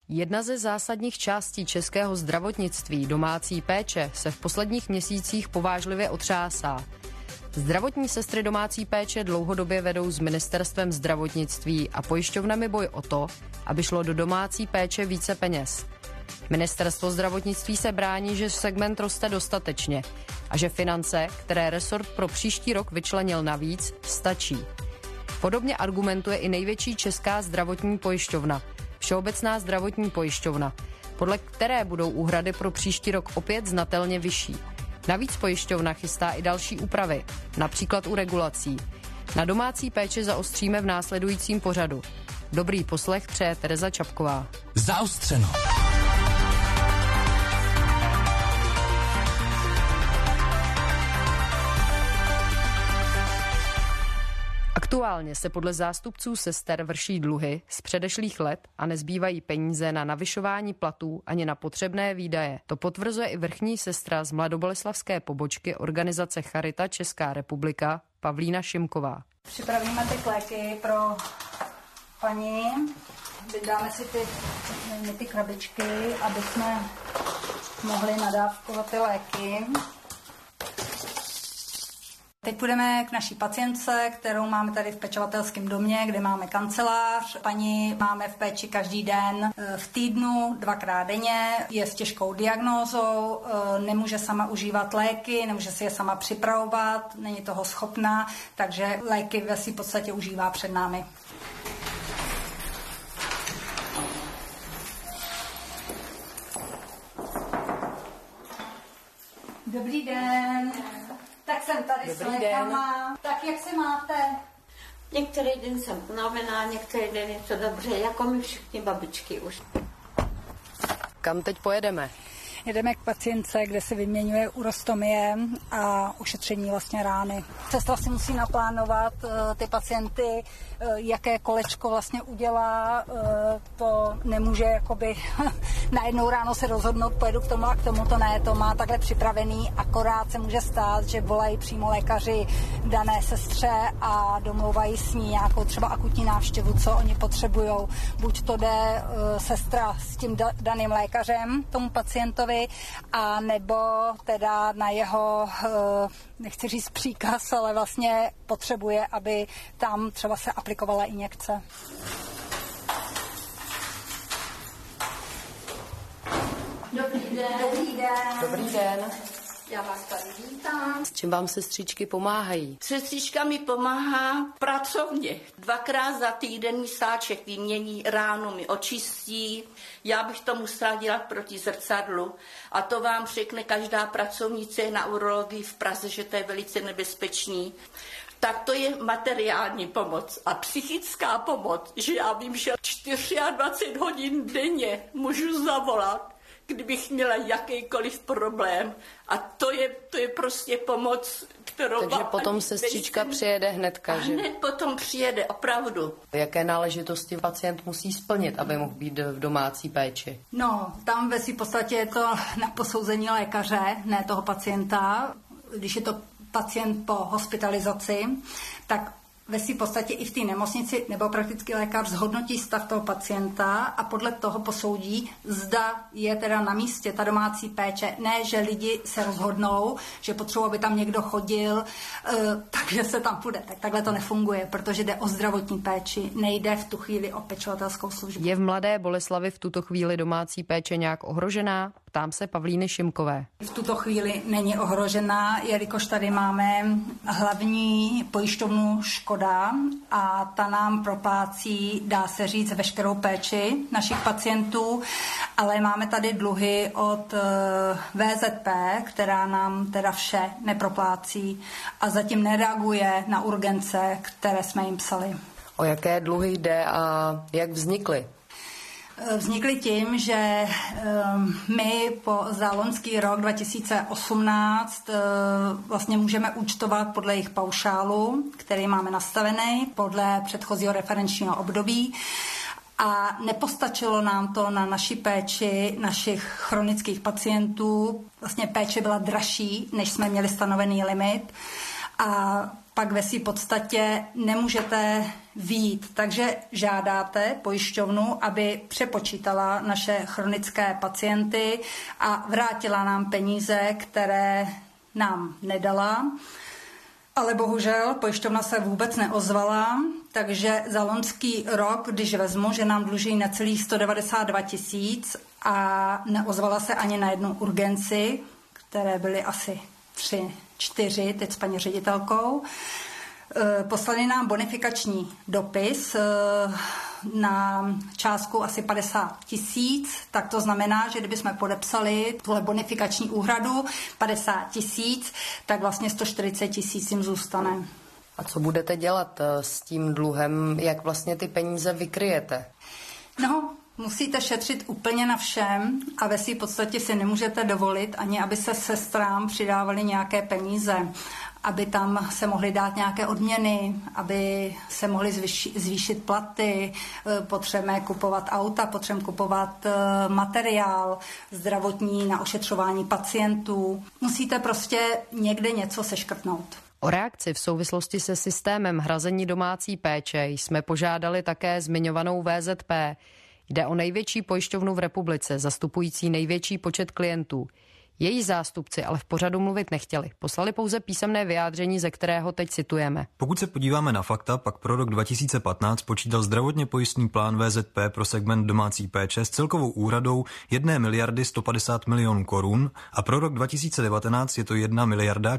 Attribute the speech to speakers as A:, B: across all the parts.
A: Jedna ze zásadních částí českého zdravotnictví, domácí péče, se v posledních měsících povážlivě otřásá. Zdravotní sestry domácí péče dlouhodobě vedou s ministerstvem zdravotnictví a pojišťovnami boj o to, aby šlo do domácí péče více peněz. Ministerstvo zdravotnictví se brání, že segment roste dostatečně a že finance, které resort pro příští rok vyčlenil navíc, stačí. Podobně argumentuje i největší česká zdravotní pojišťovna, Všeobecná zdravotní pojišťovna, podle které budou úhrady pro příští rok opět znatelně vyšší. Navíc pojišťovna chystá i další úpravy, například u regulací. Na domácí péči zaostříme v následujícím pořadu. Dobrý poslech přeje Tereza Čapková.
B: Zaostřeno.
A: Aktuálně se podle zástupců sester vrší dluhy z předešlých let a nezbývají peníze na navyšování platů ani na potřebné výdaje. To potvrzuje i vrchní sestra z mladoboleslavské pobočky organizace Charita Česká republika Pavlína Šimková.
C: Připravíme ty léky pro paní, vydáme si ty krabičky, aby jsme mohli nadávkovat ty léky. Teď půjdeme k naší pacientce, kterou máme tady v pečovatelském domě, kde máme kancelář. Paní máme v péči každý den v týdnu, 2krát denně, je s těžkou diagnózou, nemůže sama užívat léky, nemůže si je sama připravovat, není toho schopná, takže léky ve své podstatě užívá před námi. Dobrý den. Tak jsem tady s lékama. Tak jak se máte?
D: Některý den jsem unavená, některý den je to dobře, jako my všichni babičky už.
A: Kam teď pojedeme?
C: Jedeme k pacientce, kde se vyměňuje urostomie a ušetření vlastně rány. Sestra si musí naplánovat ty pacienty, jaké kolečko vlastně udělá. To nemůže jakoby najednou ráno se rozhodnout, pojedu k tomu a k tomu, to ne, to má takhle připravený. Akorát se může stát, že volají přímo lékaři dané sestře a domlouvají s ní nějakou třeba akutní návštěvu, co oni potřebujou. Buď to jde sestra s tím daným lékařem tomu pacientovi, a nebo teda na jeho, nechci říct příkaz, ale vlastně potřebuje, aby tam třeba se aplikovala injekce.
D: Dobrý den.
C: Dobrý den.
A: Dobrý den.
D: Já vás tady vítám.
A: S čím vám sestřičky pomáhají?
D: Sestřička mi pomáhá pracovně. 2krát za týden mi sáček vymění, ráno mi očistí. Já bych to musela dělat proti zrcadlu. A to vám řekne každá pracovnice na urologii v Praze, že to je velice nebezpečný. Tak to je materiální pomoc. A psychická pomoc, že já vím, že 24 hodin denně můžu zavolat, kdybych měla jakýkoliv problém. A to je prostě pomoc, kterou...
A: Takže potom sestřička přijede hnedka, že?
D: Hned potom přijede, opravdu.
A: Jaké náležitosti pacient musí splnit, aby mohl být v domácí péči?
C: No, tam ve své podstatě je to na posouzení lékaře, ne toho pacienta. Když je to pacient po hospitalizaci, tak ve své podstatě i v té nemocnici nebo praktický lékař zhodnotí stav toho pacienta a podle toho posoudí, zda je teda na místě ta domácí péče. Ne, že lidi se rozhodnou, že potřebují, aby tam někdo chodil, takže se tam půjde. Tak takhle to nefunguje, protože jde o zdravotní péči, nejde v tu chvíli o pečovatelskou službu.
A: Je v Mladé Boleslavi v tuto chvíli domácí péče nějak ohrožená? Ptám se Pavlíny Šimkové.
C: V tuto chvíli není ohrožená, jelikož tady máme hlavní pojišťovnu Škoda a ta nám proplácí, dá se říct, veškerou péči našich pacientů, ale máme tady dluhy od VZP, která nám teda vše neproplácí a zatím nereaguje na urgence, které jsme jim psali.
A: O jaké dluhy jde a jak vznikly?
C: Vznikly tím, že my za loňský rok 2018 vlastně můžeme účtovat podle jejich paušálu, který máme nastavený podle předchozího referenčního období. A nepostačilo nám to na naši péči našich chronických pacientů. Vlastně péče byla dražší, než jsme měli stanovený limit. A pak ve své podstatě nemůžete vyjít. Takže žádáte pojišťovnu, aby přepočítala naše chronické pacienty a vrátila nám peníze, které nám nedala. Ale bohužel pojišťovna se vůbec neozvala, takže za loňský rok, když vezmu, že nám dluží necelých 192 000 a neozvala se ani na jednu urgenci, které byly asi 3-4, teď s paní ředitelkou, poslali nám bonifikační dopis na částku asi 50 000, tak to znamená, že kdybychom podepsali tuhle bonifikační úhradu 50 000, tak vlastně 140 000 jim zůstane.
A: A co budete dělat s tím dluhem? Jak vlastně ty peníze vykryjete?
C: No, musíte šetřit úplně na všem a ve své podstatě si nemůžete dovolit ani, aby se sestrám přidávaly nějaké peníze, aby tam se mohly dát nějaké odměny, aby se mohly zvýšit platy, potřebujeme kupovat auta, potřebujeme kupovat materiál zdravotní na ošetřování pacientů. Musíte prostě někde něco seškrtnout.
A: O reakci v souvislosti se systémem hrazení domácí péče jsme požádali také zmiňovanou VZP. Jde o největší pojišťovnu v republice, zastupující největší počet klientů. Její zástupci ale v pořadu mluvit nechtěli. Poslali pouze písemné vyjádření, ze kterého teď citujeme.
B: Pokud se podíváme na fakta, pak pro rok 2015 počítal zdravotně pojistný plán VZP pro segment domácí péče s celkovou úhradou 1 miliardy 150 milionů korun a pro rok 2019 je to 1 miliarda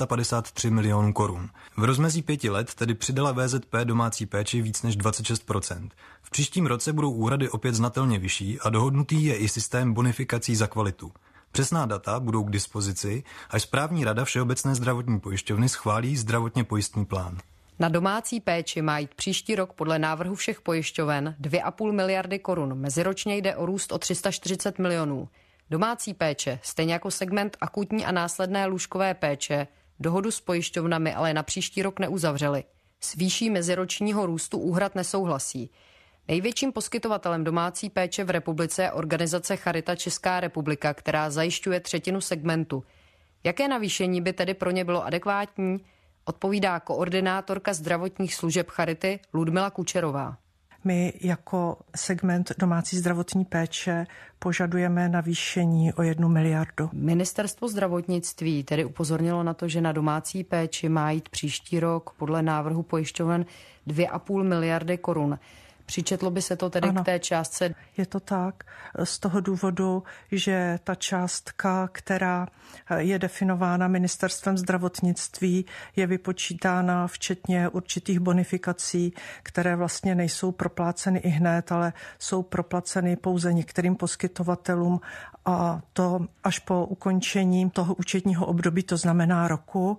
B: 453 milionů korun. V rozmezí 5 let tedy přidala VZP domácí péči víc než 26%. V příštím roce budou úhrady opět znatelně vyšší a dohodnutý je i systém bonifikací za kvalitu. Přesná data budou k dispozici, až správní rada Všeobecné zdravotní pojišťovny schválí zdravotně pojistný plán.
A: Na domácí péči má jít příští rok podle návrhu všech pojišťoven 2,5 miliardy korun. Meziročně jde o růst o 340 milionů. Domácí péče, stejně jako segment akutní a následné lůžkové péče, dohodu s pojišťovnami ale na příští rok neuzavřeli. S výší meziročního růstu úhrad nesouhlasí. Největším poskytovatelem domácí péče v republice je organizace Charita Česká republika, která zajišťuje 1/3 segmentu. Jaké navýšení by tedy pro ně bylo adekvátní? Odpovídá koordinátorka zdravotních služeb Charity Ludmila Kučerová.
E: My jako segment domácí zdravotní péče požadujeme navýšení o 1 miliardu.
A: Ministerstvo zdravotnictví tedy upozornilo na to, že na domácí péči má jít příští rok podle návrhu pojišťoven 2,5 miliardy korun. Přičetlo by se to tedy k té částce?
E: Je to tak z toho důvodu, že ta částka, která je definována ministerstvem zdravotnictví, je vypočítána včetně určitých bonifikací, které vlastně nejsou propláceny i hned, ale jsou proplaceny pouze některým poskytovatelům a to až po ukončení toho účetního období, to znamená roku.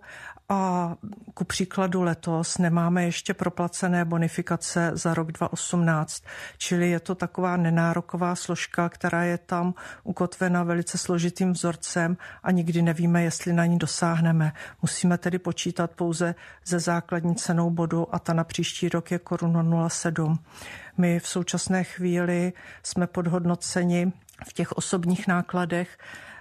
E: A ku příkladu letos nemáme ještě proplacené bonifikace za rok 2018, čili je to taková nenároková složka, která je tam ukotvena velice složitým vzorcem a nikdy nevíme, jestli na ní dosáhneme. Musíme tedy počítat pouze ze základní cenou bodu a ta na příští rok je koruna 0,7. My v současné chvíli jsme podhodnoceni v těch osobních nákladech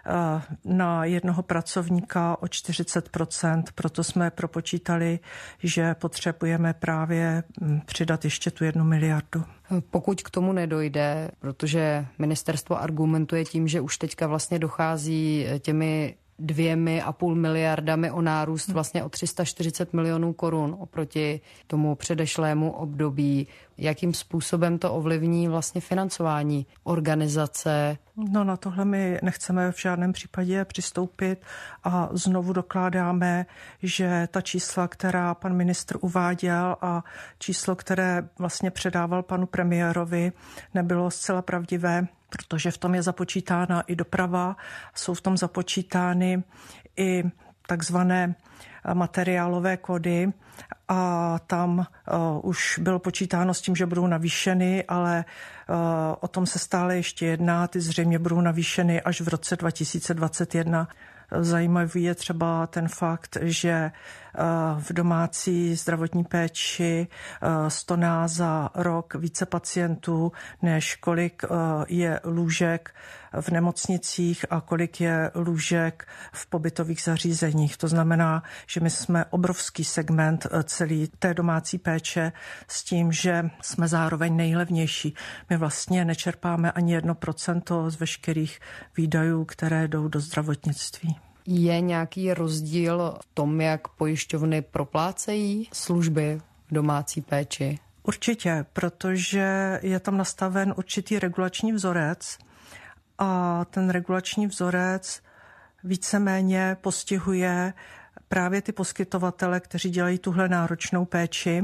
E: na jednoho pracovníka o 40%, proto jsme propočítali, že potřebujeme právě přidat ještě tu 1 miliardu.
A: Pokud k tomu nedojde, protože ministerstvo argumentuje tím, že už teďka vlastně dochází těmi 2,5 miliardami o nárůst vlastně o 340 milionů korun oproti tomu předešlému období. Jakým způsobem to ovlivní vlastně financování organizace?
E: No na tohle my nechceme v žádném případě přistoupit a znovu dokládáme, že ta čísla, která pan ministr uváděl a číslo, které vlastně předával panu premiérovi, nebylo zcela pravdivé, protože v tom je započítána i doprava, jsou v tom započítány i takzvané materiálové kody a tam už bylo počítáno s tím, že budou navýšeny, ale o tom se stále ještě jedná, ty zřejmě budou navýšeny až v roce 2021. Zajímavý je třeba ten fakt, že v domácí zdravotní péči stoná za rok více pacientů, než kolik je lůžek v nemocnicích a kolik je lůžek v pobytových zařízeních. To znamená, že my jsme obrovský segment celý té domácí péče s tím, že jsme zároveň nejlevnější. My vlastně nečerpáme ani 1% z veškerých výdajů, které jdou do zdravotnictví.
A: Je nějaký rozdíl v tom, jak pojišťovny proplácejí služby v domácí péči?
E: Určitě, protože je tam nastaven určitý regulační vzorec a ten regulační vzorec víceméně postihuje právě ty poskytovatele, kteří dělají tuhle náročnou péči.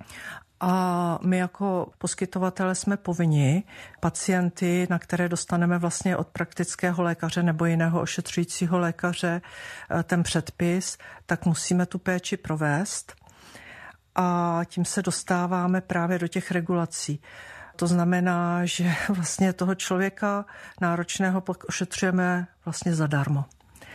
E: A my jako poskytovatele jsme povinni pacienty, na které dostaneme vlastně od praktického lékaře nebo jiného ošetřujícího lékaře ten předpis, tak musíme tu péči provést. A tím se dostáváme právě do těch regulací. To znamená, že vlastně toho člověka náročného pak ošetřujeme vlastně zadarmo.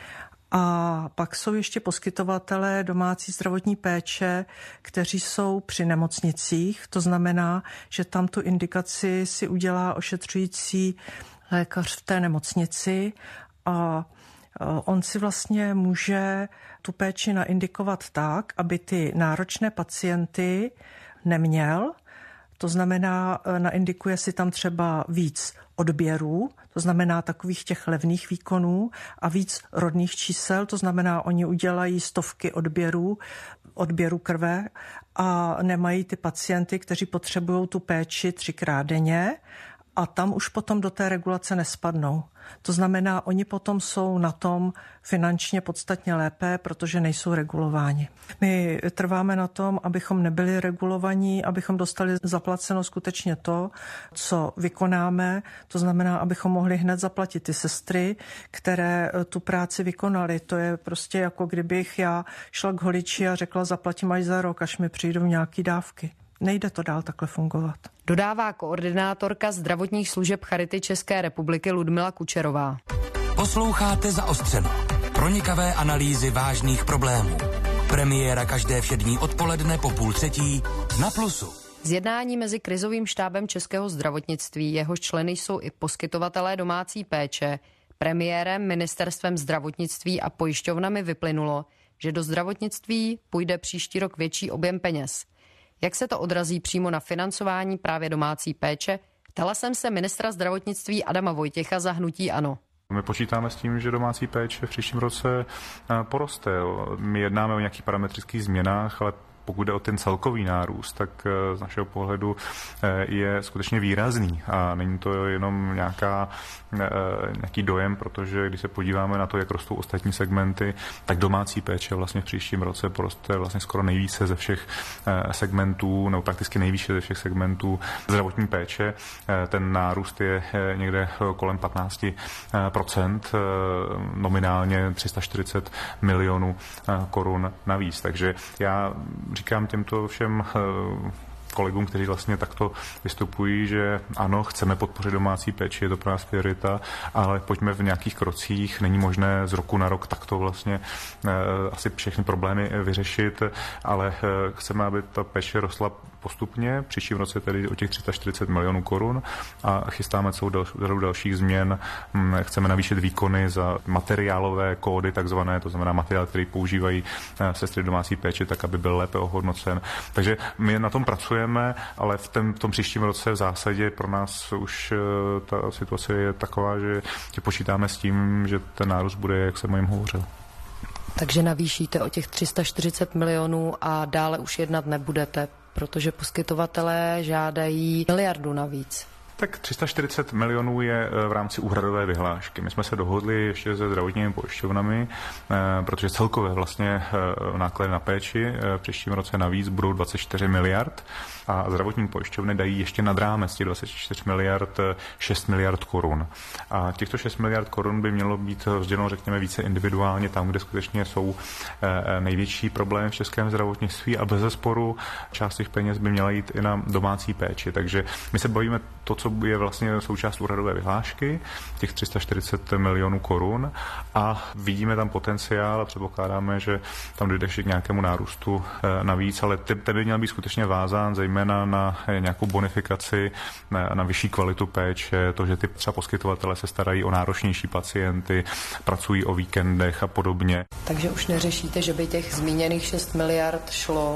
E: A pak jsou ještě poskytovatelé domácí zdravotní péče, kteří jsou při nemocnicích. To znamená, že tam tu indikaci si udělá ošetřující lékař v té nemocnici a on si vlastně může tu péči naindikovat tak, aby ty náročné pacienty neměl. To znamená, naindikuje si tam třeba víc odběrů, to znamená takových těch levných výkonů a víc rodných čísel, to znamená, oni udělají stovky odběrů krve a nemají ty pacienty, kteří potřebují tu péči 3krát denně a tam už potom do té regulace nespadnou. To znamená, oni potom jsou na tom finančně podstatně lépe, protože nejsou regulováni. My trváme na tom, abychom nebyli regulovaní, abychom dostali zaplaceno skutečně to, co vykonáme. To znamená, abychom mohli hned zaplatit ty sestry, které tu práci vykonaly. To je prostě jako kdybych já šla k holiči a řekla, zaplatím až za rok, až mi přijdou nějaký dávky. Nejde to dál takhle fungovat.
A: Dodává koordinátorka zdravotních služeb Charity České republiky Ludmila Kučerová.
F: Posloucháte Zaostřeno. Pronikavé analýzy vážných problémů. Premiéra každé všední odpoledne po 2:30 na Plusu.
A: Zjednání mezi krizovým štábem českého zdravotnictví, jehož členy jsou i poskytovatelé domácí péče, premiérem, ministerstvem zdravotnictví a pojišťovnami vyplynulo, že do zdravotnictví půjde příští rok větší objem peněz. Jak se to odrazí přímo na financování právě domácí péče? Ptala jsem se ministra zdravotnictví Adama Vojtěcha za hnutí ANO.
G: My počítáme s tím, že domácí péče v příštím roce poroste. My jednáme o nějakých parametrických změnách, ale pokud jde o ten celkový nárůst, tak z našeho pohledu je skutečně výrazný a není to jenom nějaký dojem, protože když se podíváme na to, jak rostou ostatní segmenty, tak domácí péče vlastně v příštím roce poroste vlastně skoro nejvíce ze všech segmentů, nebo prakticky nejvíce ze všech segmentů zdravotní péče. Ten nárůst je někde kolem 15%, nominálně 340 milionů korun navíc. Takže já říkám těmto všem kolegům, kteří vlastně takto vystupují, že ano, chceme podpořit domácí péči, je to pro nás priorita, ale pojďme v nějakých krocích, není možné z roku na rok takto vlastně asi všechny problémy vyřešit, ale chceme, aby ta péče rostla postupně, příštím roce tedy o těch 340 milionů korun a chystáme celou řadu dalších změn. Chceme navýšit výkony za materiálové kódy, takzvané, to znamená materiál, který používají sestry domácí péče, tak aby byl lépe ohodnocen. Takže my na tom pracujeme, ale v tom příštím roce v zásadě pro nás už ta situace je taková, že počítáme s tím, že ten nárůst bude, jak jsem o něm hovořil.
A: Takže navýšíte o těch 340 milionů a dále už jednat nebudete, protože poskytovatelé žádají miliardu navíc.
G: Tak 340 milionů je v rámci úhradové vyhlášky. My jsme se dohodli ještě se zdravotními pojišťovnami, protože celkové vlastně náklady na péči v příštím roce navíc budou 24 miliard a zdravotní pojišťovny dají ještě nad rámec těch 24 miliard 6 miliard korun. A těchto 6 miliard korun by mělo být rozděleno, řekněme, více individuálně tam, kde skutečně jsou největší problémy v českém zdravotnictví a bezesporu část těch peněz by měla jít i na domácí péči. Takže my se bavíme to, co je vlastně součást úhradové vyhlášky, těch 340 milionů korun a vidíme tam potenciál a předpokládáme, že tam dojde k nějakému nárůstu navíc, ale ten by měl být skutečně vázán zejména na nějakou bonifikaci, na vyšší kvalitu péče, to, že ty třeba poskytovatelé se starají o náročnější pacienty, pracují o víkendech a podobně.
A: Takže už neřešíte, že by těch zmíněných 6 miliard šlo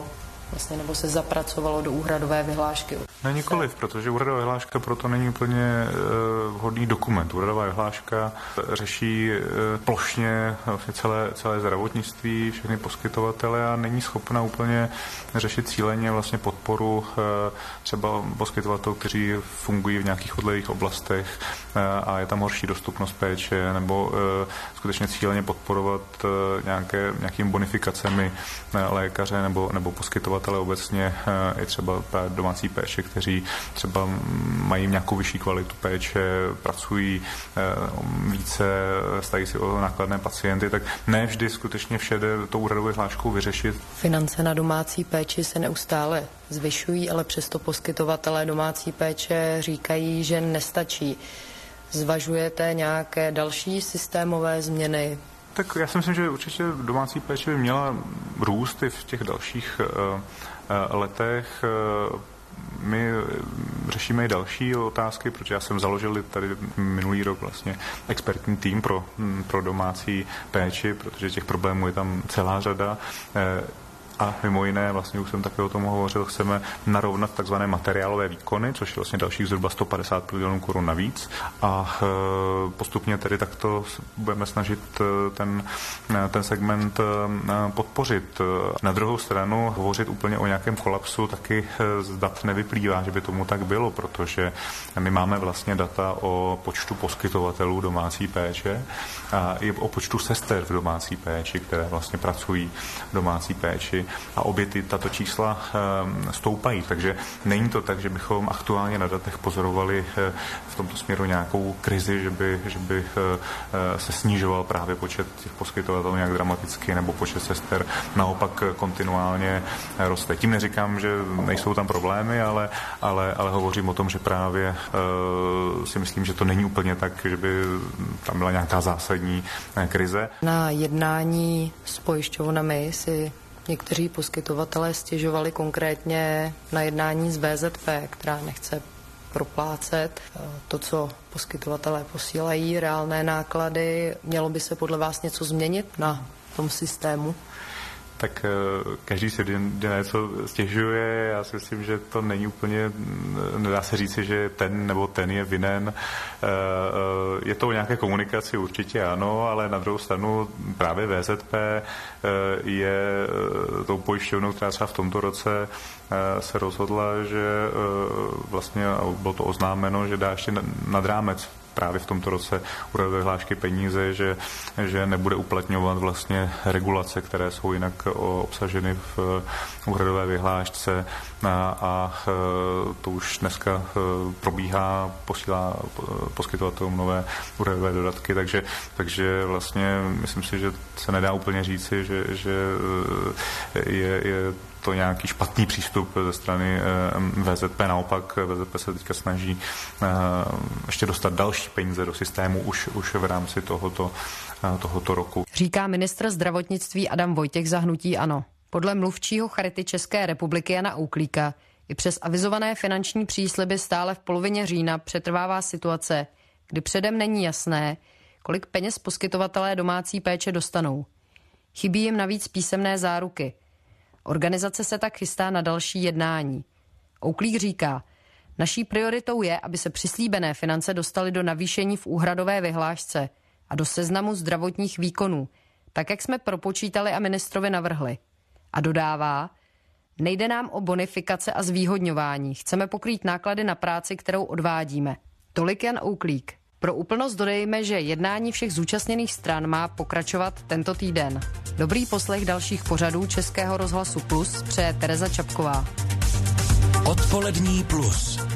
A: vlastně, nebo se zapracovalo do úhradové vyhlášky?
G: Ne, nikoliv, protože úhradová vyhláška proto není úplně vhodný dokument. Úhradová vyhláška řeší plošně vlastně celé zdravotnictví, všechny poskytovatele a není schopna úplně řešit cíleně vlastně podporu třeba poskytovatelů, kteří fungují v nějakých odlehlých oblastech a je tam horší dostupnost péče, nebo skutečně cíleně podporovat nějakými bonifikacemi lékaře nebo poskytovatele obecně i třeba domácí péče, kteří třeba mají nějakou vyšší kvalitu péče, pracují více, stají si o nákladné pacienty, tak ne vždy skutečně vše jde tou úhradovou vyhláškou vyřešit.
A: Finance na domácí péči se neustále zvyšují, ale přesto poskytovatelé domácí péče říkají, že nestačí. Zvažujete nějaké další systémové změny?
G: Tak já si myslím, že určitě domácí péče by měla růst i v těch dalších letech. My řešíme i další otázky, protože já jsem založil tady minulý rok vlastně expertní tým pro domácí péči, protože těch problémů je tam celá řada. A mimo jiné, vlastně už jsem také o tom hovořil, chceme narovnat takzvané materiálové výkony, což je vlastně dalších zhruba 150 milionů korun navíc. A postupně tedy takto budeme snažit ten segment podpořit. Na druhou stranu hovořit úplně o nějakém kolapsu taky z dat nevyplývá, že by tomu tak bylo, protože my máme vlastně data o počtu poskytovatelů domácí péče a i o počtu sester v domácí péči, které vlastně pracují v domácí péči. A obě tato čísla stoupají, takže není to tak, že bychom aktuálně na datech pozorovali v tomto směru nějakou krizi, že by se snižoval právě počet těch poskytovatelů nějak dramaticky nebo počet sester naopak kontinuálně roste. Tím neříkám, že nejsou tam problémy, ale hovořím o tom, že právě si myslím, že to není úplně tak, že by tam byla nějaká zásadní krize.
A: Na jednání s pojišťovnami si někteří poskytovatelé stěžovali konkrétně na jednání z VZP, která nechce proplácet to, co poskytovatelé posílají, reálné náklady. Mělo by se podle vás něco změnit na tom systému?
G: Tak každý si něco stěžuje. Já si myslím, že to není úplně, nedá se říci, že ten nebo ten je vinen. Je to o nějaké komunikaci určitě ano, ale na druhou stranu právě VZP je tou pojišťovnou, která třeba v tomto roce se rozhodla, že vlastně bylo to oznámeno, že dá ještě nad rámec právě v tomto roce úhradové vyhlášky peníze, že nebude uplatňovat vlastně regulace, které jsou jinak obsaženy v úhradové vyhlášce a to už dneska probíhá, posílá poskytovatelům nové úhradové dodatky, takže vlastně myslím si, že se nedá úplně říci, že je to nějaký špatný přístup ze strany VZP. Naopak VZP se teďka snaží ještě dostat další peníze do systému už v rámci tohoto roku.
A: Říká ministr zdravotnictví Adam Vojtěch za hnutí ANO. Podle mluvčího Charity České republiky Jana Ouklíka i přes avizované finanční přísliby stále v polovině října přetrvává situace, kdy předem není jasné, kolik peněz poskytovatelé domácí péče dostanou. Chybí jim navíc písemné záruky. Organizace se tak chystá na další jednání. Ouklík říká, naší prioritou je, aby se přislíbené finance dostaly do navýšení v úhradové vyhlášce a do seznamu zdravotních výkonů, tak jak jsme propočítali a ministrovi navrhli. A dodává, nejde nám o bonifikace a zvýhodňování, chceme pokrýt náklady na práci, kterou odvádíme. Tolik Jan Ouklík. Pro úplnost dodejme, že jednání všech zúčastněných stran má pokračovat tento týden. Dobrý poslech dalších pořadů Českého rozhlasu Plus přeje Tereza Čapková.
F: Odpolední Plus.